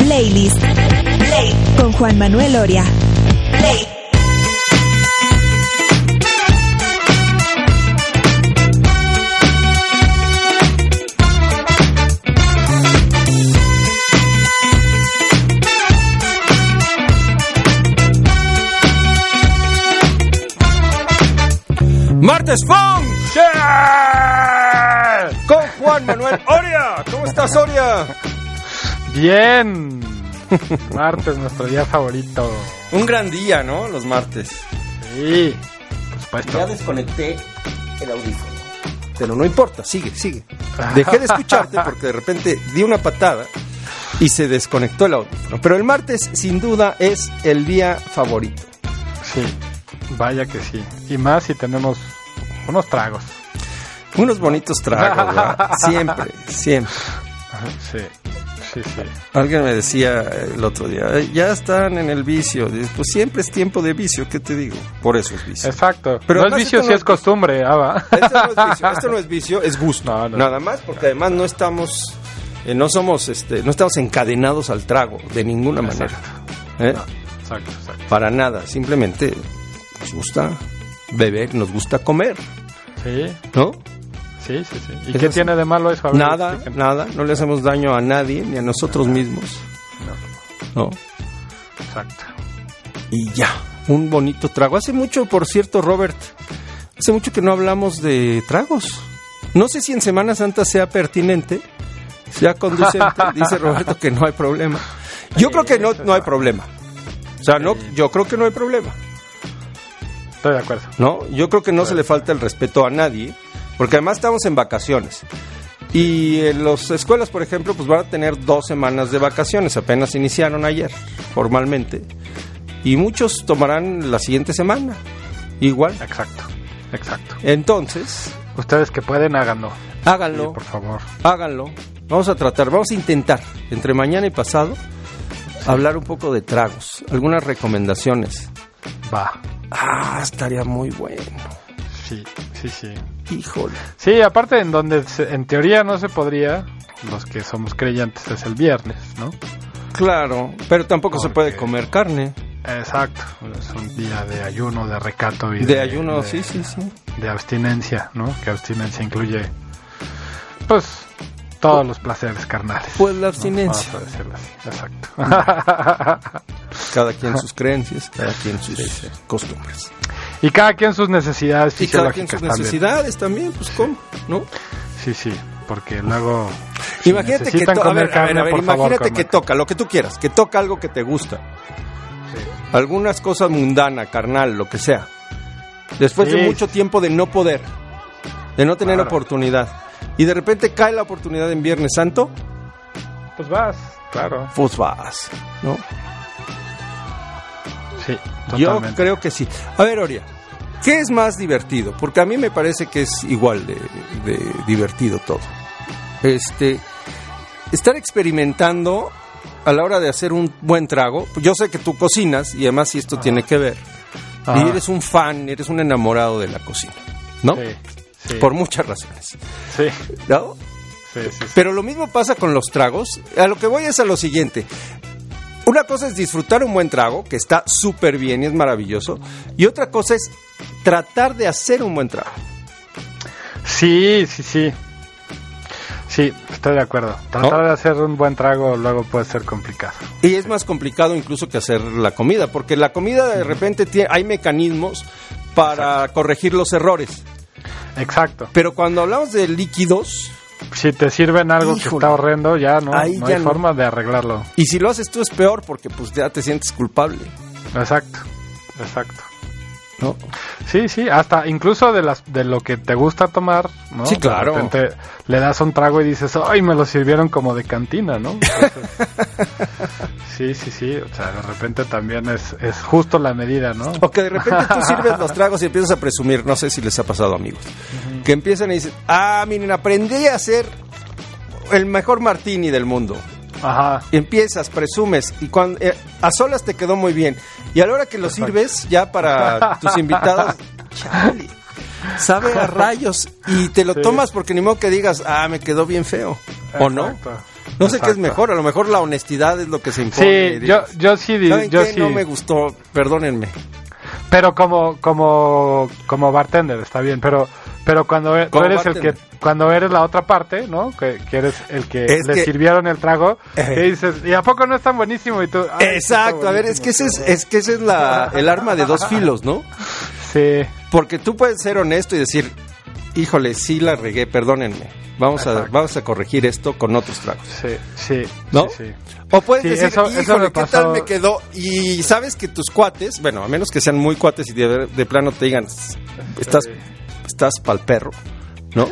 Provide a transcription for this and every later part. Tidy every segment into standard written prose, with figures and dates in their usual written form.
Playlist. Play. Con Juan Manuel Oria. Play. Martes Funk, yeah, con Juan Manuel Oria. ¿Cómo estás, Oria? Bien. Martes, nuestro día favorito. Un gran día, ¿no? Los martes. Sí, por supuesto. Ya desconecté el audífono, pero no importa, sigue. Dejé de escucharte porque de repente di una patada y se desconectó el audífono. Pero el martes, sin duda, es el día favorito. Sí. Vaya que sí. Y más si tenemos unos tragos. Unos bonitos tragos, ¿verdad? Siempre. Sí. Alguien me decía el otro día, ya están en el vicio. Pues siempre es tiempo de vicio, ¿qué te digo? Por eso es vicio. Exacto. Pero no es vicio, si es costumbre, Ava. Esto no es vicio, es gusto. No. Nada más, porque además no estamos encadenados al trago de ninguna manera. Exacto. Para nada, simplemente nos gusta beber, nos gusta comer. Sí. ¿No? Sí. ¿Y qué tiene de malo eso? Nada, no le hacemos daño a nadie, ni a nosotros mismos. No. Exacto. Y ya, un bonito trago. Hace mucho, por cierto, Robert, que no hablamos de tragos. No sé si en Semana Santa sea pertinente, sea conducente. Dice Roberto que no hay problema. Yo creo que no hay problema. O sea, yo creo que no hay problema. Estoy de acuerdo. No, yo creo que no se le falta el respeto a nadie, porque además estamos en vacaciones. Y en las escuelas, por ejemplo, pues van a tener 2 semanas de vacaciones, apenas iniciaron ayer, formalmente. Y muchos tomarán la siguiente semana, igual. Exacto. Entonces, ustedes que pueden, háganlo. Háganlo. Sí, por favor. Háganlo. Vamos a intentar, entre mañana y pasado, hablar un poco de tragos, algunas recomendaciones. Va. Estaría muy bueno. Sí. Híjole. Sí, aparte en donde en teoría no se podría, los que somos creyentes, es el viernes, ¿no? Claro, pero tampoco se puede comer carne. Exacto, es un día de ayuno, de recato y de ayuno, sí. De abstinencia, ¿no? Que abstinencia incluye, pues, todos los placeres carnales. Pues la abstinencia. ¿No? Vamos a decirlo así. Exacto. Cada quien sus creencias, cada quien sus costumbres. Y cada quien sus necesidades fisiológicas. Y cada quien sus necesidades también, pues ¿cómo? ¿No? Sí, porque luego... Imagínate que imagínate que toca lo que tú quieras, que toca algo que te gusta. Sí. Algunas cosas mundanas, carnal, lo que sea. Después de mucho tiempo de no poder, de no tener oportunidad. Y de repente cae la oportunidad en Viernes Santo. Pues vas, claro. Pues vas, ¿no? Sí, totalmente. Yo creo que sí. A ver, Oria, ¿qué es más divertido? Porque a mí me parece que es igual de divertido todo. Estar experimentando a la hora de hacer un buen trago. Yo sé que tú cocinas y además si esto tiene que ver. Y eres un fan, eres un enamorado de la cocina, ¿no? Sí. Por muchas razones. Sí. ¿No? Sí. Pero lo mismo pasa con los tragos. A lo que voy es a lo siguiente. Una cosa es disfrutar un buen trago, que está súper bien y es maravilloso. Y otra cosa es tratar de hacer un buen trago. Sí. Sí, estoy de acuerdo. Tratar de hacer un buen trago luego puede ser complicado. Y es más complicado incluso que hacer la comida, porque la comida de repente hay mecanismos para corregir los errores. Exacto. Pero cuando hablamos de líquidos... Si te sirven algo que está horrendo, ya no hay forma de arreglarlo. Y si lo haces tú es peor, porque pues ya te sientes culpable. Exacto. ¿No? Sí, hasta incluso de lo que te gusta tomar, ¿no? Sí, claro. De repente le das un trago y dices, ¡ay, me lo sirvieron como de cantina!, ¿no? Entonces, sí, o sea, de repente también es justo la medida, ¿no? O que de repente tú sirves los tragos y empiezas a presumir, no sé si les ha pasado, amigos, que empiezan y dicen, miren, aprendí a hacer el mejor martini del mundo. Ajá. Y empiezas, presumes, y cuando a solas te quedó muy bien. Y a la hora que lo sirves, ya para tus invitados, chale, sabe a rayos. Y te lo tomas porque ni modo que digas, me quedó bien feo. ¿O no? No sé qué es mejor, a lo mejor la honestidad es lo que se impone. Sí, yo sí... ¿Saben yo qué? sí. No me gustó, perdónenme. Pero como bartender está bien, pero cuando tú eres bartender. El que cuando eres la otra parte, ¿no? Que eres el que le sirvieron el trago, que dices, ¿y a poco no es tan buenísimo? Y tú, exacto, a ver, es que ese es el arma de dos filos, ¿no? Sí. Porque tú puedes ser honesto y decir, híjole, sí la regué, perdónenme. Vamos a corregir esto con otros tragos. Sí. ¿No? Sí. O puedes decir, eso híjole, ¿qué tal me quedó? Y sabes que tus cuates, bueno, a menos que sean muy cuates y de plano te digan, estás pa'l perro, ¿no?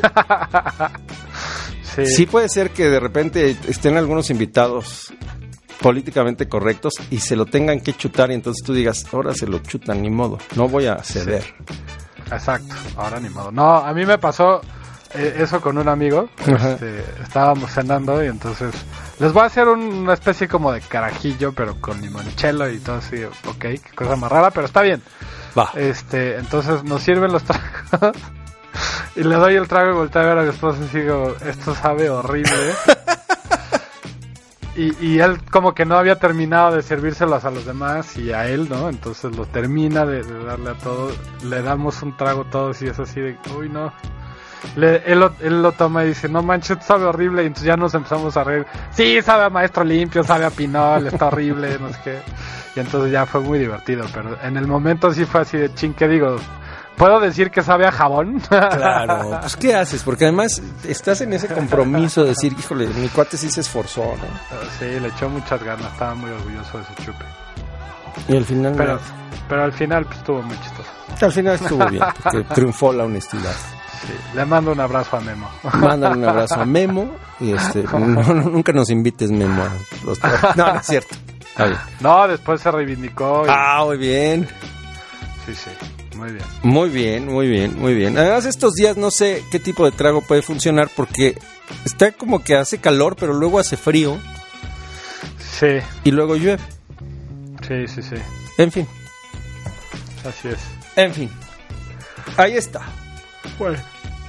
Sí puede ser que de repente estén algunos invitados políticamente correctos y se lo tengan que chutar y entonces tú digas, ahora se lo chutan, ni modo, no voy a ceder. Sí. Exacto, ahora ni modo. No, a mí me pasó eso con un amigo. Estábamos cenando y entonces les voy a hacer una especie como de carajillo, pero con limoncello y todo así. Ok, qué cosa más rara, pero está bien. Va. Entonces nos sirven los tragos y le doy el trago y volteo a ver a mi esposa y digo, esto sabe horrible. Y él como que no había terminado de servírselos a los demás y a él, ¿no? Entonces lo termina de darle a todos, le damos un trago todos y es así de, uy, no. Él lo toma y dice, no manches, sabe horrible, y entonces ya nos empezamos a reír. Sí, sabe a Maestro Limpio, sabe a Pinol, está horrible, no sé qué. Y entonces ya fue muy divertido, pero en el momento sí fue así de ching, ¿qué digo? ¿Puedo decir que sabe a jabón? Claro, pues ¿qué haces? Porque además estás en ese compromiso de decir, híjole, mi cuate sí se esforzó, ¿no? Sí, le echó muchas ganas, estaba muy orgulloso de su chupe. Y al final... Pero al final pues, estuvo muy chistoso. Al final estuvo bien, porque triunfó la honestidad. Sí, le mando un abrazo a Memo. Mándale un abrazo a Memo y nunca nos invites, Memo, a los tragos. No, no es cierto. Está bien. No, después se reivindicó. Muy bien. Sí. Muy bien. Muy bien. Además, estos días no sé qué tipo de trago puede funcionar porque está como que hace calor, pero luego hace frío. Sí. Y luego llueve. Sí. En fin. Así es. En fin. Ahí está. Bueno.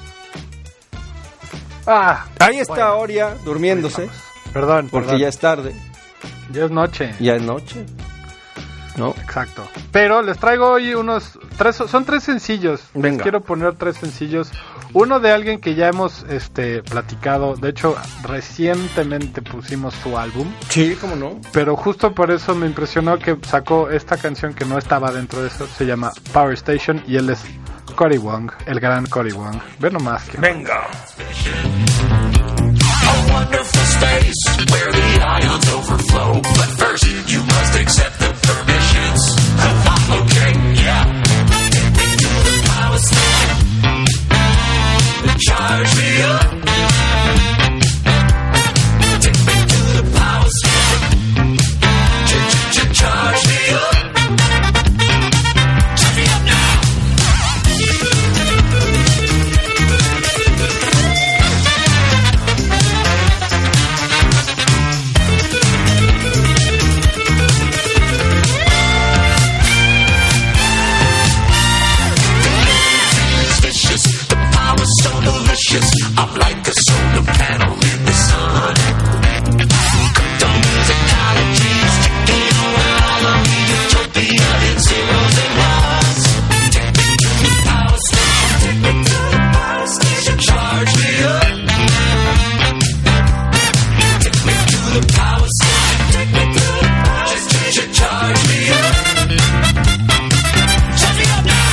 Ahí está Oria durmiéndose. Perdón. Porque ya es tarde. Ya es noche. ¿No? Exacto. Pero les traigo hoy son tres sencillos. Venga. Les quiero poner tres sencillos. Uno de alguien que ya hemos platicado. De hecho, recientemente pusimos su álbum. Sí, cómo no. Pero justo por eso me impresionó que sacó esta canción que no estaba dentro de eso. Se llama Power Station y él es Cory Wong, el gran Cory Wong. Ve nomás que... Venga. A wonderful space where the ions overflow. But first you must accept the permissions. Okay, yeah. Take me to the power station. Charge me up. Take me to the power station. Charge me up. Charge me up now. I'm like a solar panel in the sun. Crypto musicology, sticking around all of the utopia in zeros and ones. Take me to the power station. Take me to the power station. Charge me up. Take me to the power station. Take me to the power station. Charge me up. Charge me up now.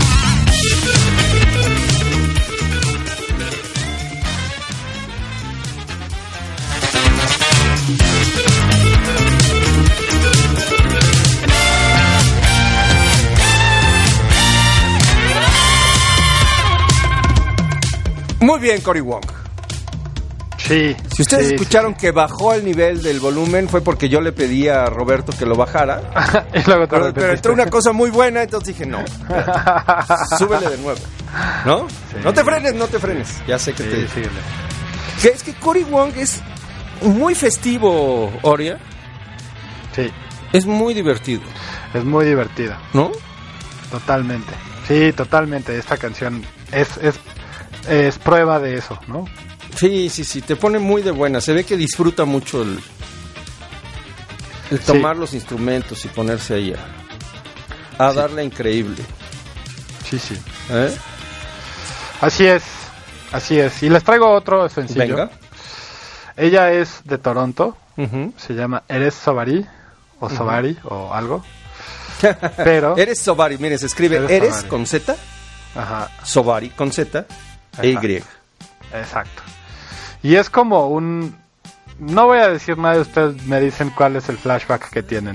Muy bien, Cory Wong. Sí. Si ustedes escucharon que bajó el nivel del volumen fue porque yo le pedí a Roberto que lo bajara. Y luego pero entró una cosa muy buena, entonces dije, no, súbele de nuevo. ¿No? Sí. No te frenes. Ya sé que te... Síguele. Que es que Cory Wong es muy festivo, Oria. Sí. Es muy divertido. Es muy divertido. ¿No? Totalmente. Sí, totalmente. Esta canción es prueba de eso, ¿no? Sí, te pone muy de buena. Se ve que disfruta mucho el tomar los instrumentos y ponerse ahí a darle increíble. Sí. ¿Eh? Así es. Y les traigo otro sencillo. Venga. Ella es de Toronto. Uh-huh. Se llama Eres Sobari o Sobari o algo. Pero Eres Sobari, miren, se escribe Eres Sobari. con Z, ajá, Sobari con Z e Y. exacto. Y es como un... No voy a decir nada, ustedes me dicen cuál es el flashback que tienen.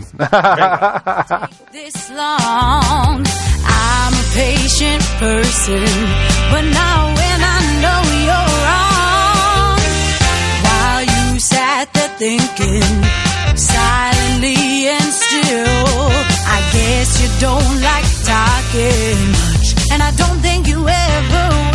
This long, I'm a patient person, but now when I know you're wrong, while you sat there thinking, silently and still, I guess you don't like talking much, and I don't think you ever will.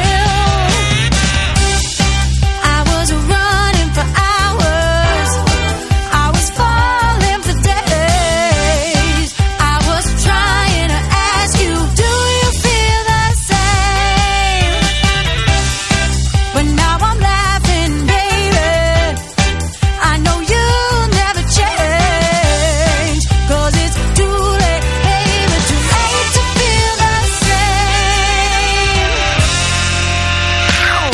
I was running for hours, I was falling for days, I was trying to ask you, do you feel the same? But now I'm laughing, baby, I know you'll never change, 'cause it's too late, baby, too late to feel the same. Ow.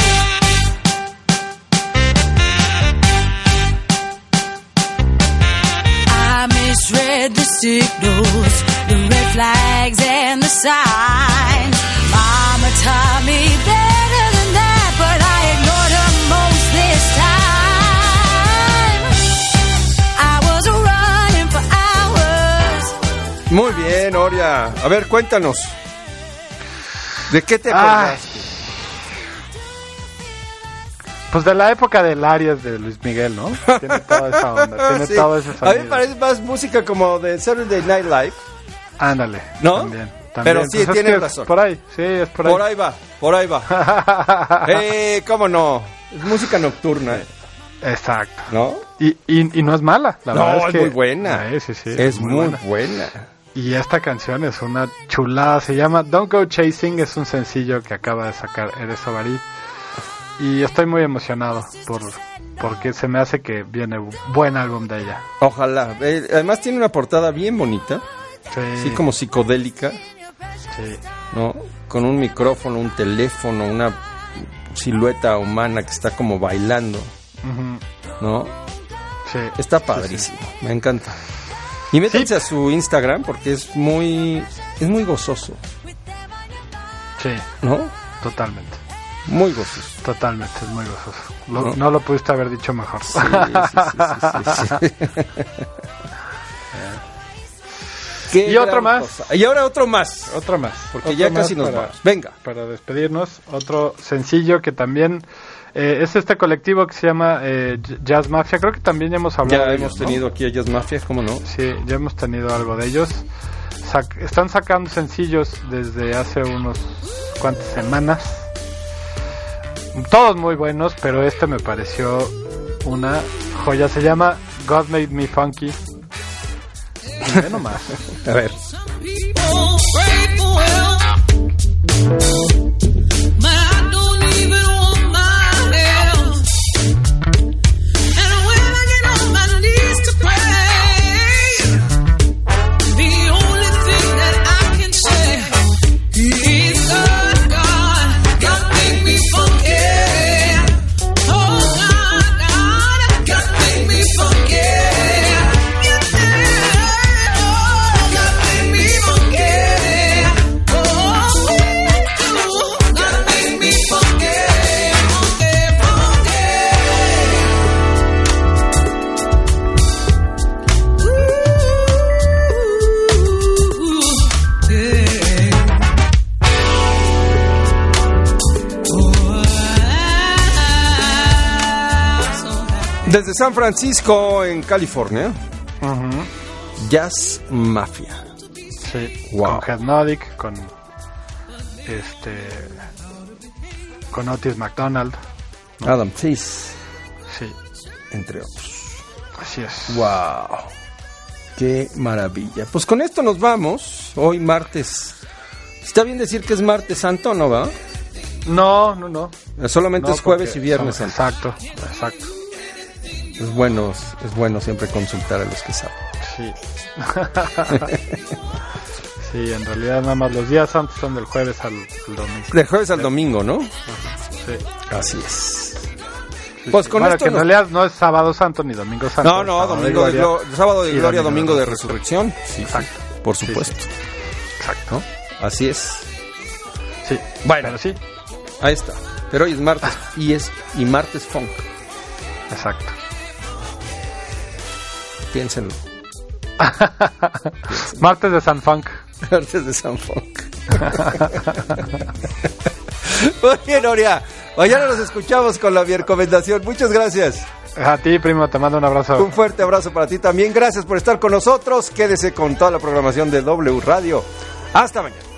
I misread the signals, the red flags and the signs. Mama taught me better than that, but I ignored her most this time. I was running for hours. Muy bien, Oria. A ver, cuéntanos. ¿De qué te Ay. acuerdas? Pues de la época del Arias de Luis Miguel, ¿no? Tiene toda esa onda, tiene Sí. todo ese A mí sonido. me parece más música como de Saturday Night Live. Ándale. ¿No? También. Pero sí, Pues es tienes que es razón. Por ahí, sí, es por ahí. Por ahí va. ¿Cómo no? Es música nocturna, Exacto. ¿no? Y no es mala, la verdad No, es que... muy buena. Sí, Es muy buena. Y esta canción es una chulada, se llama Don't Go Chasing, es un sencillo que acaba de sacar Eres Sobari. Y estoy muy emocionado porque se me hace que viene buen álbum de ella. Ojalá. Además tiene una portada bien bonita, Sí, así como psicodélica, sí. ¿no? Con un micrófono, un teléfono, una silueta humana que está como bailando, Ujú, ¿no? sí. Está padrísimo, me encanta. Y métanse a su Instagram porque es muy gozoso, Sí, ¿no? totalmente. Muy gozoso. Totalmente, es muy gozoso. No. No lo pudiste haber dicho mejor. Sí. Qué Y otro gran más. cosa. Y ahora otro más. Otro más. Porque Otro ya más casi nos vamos. Venga. Para despedirnos, otro sencillo que también es este colectivo que se llama Jazz Mafia. Creo que también ya hemos hablado Ya de hemos ellos, ¿no? tenido aquí a Jazz Mafia, ¿cómo no? Sí, ya hemos tenido algo de ellos. Están sacando sencillos desde hace unos cuantas semanas. Todos muy buenos, pero este me pareció una joya. Se llama God Made Me Funky. Y ve nomás. A ver. People pray for help, but I don't even want my help. And when I get on my knees to pray, the only thing that I can say is God, God, God make me funky. Oh God, God, God make me funky. Desde San Francisco, en California, Ujú. Jazz Mafia. Sí, Wow. con Hypnotic, con Otis McDonald, Adam Chase, sí, entre otros. así es. Wow. Qué maravilla. Pues con esto nos vamos. Hoy martes. ¿Está bien decir que es martes santo o no, va? No. Solamente No, es jueves porque y viernes son- santo. Exacto. Es bueno siempre consultar a los que saben. Sí. Sí, en realidad nada más los días santos son del jueves al domingo. Del jueves al domingo, ¿no? Sí. Así es. Sí, Pues sí. con Bueno, esto que en nos- realidad no es sábado santo ni domingo santo. No, es sábado domingo de gloria. sábado de y gloria, domingo de resurrección. Sí, Exacto. por supuesto. Exacto. ¿No? Así es. Sí. Bueno. Pero sí. Ahí está. Pero hoy es martes y martes funk. Exacto. Piénsenlo. Martes de San Funk. Martes de San Funk. Muy bien, Oria. Mañana nos escuchamos con la recomendación. Muchas gracias. A ti, primo, te mando un abrazo. Un fuerte abrazo para ti también. Gracias por estar con nosotros. Quédese con toda la programación de W Radio. Hasta mañana.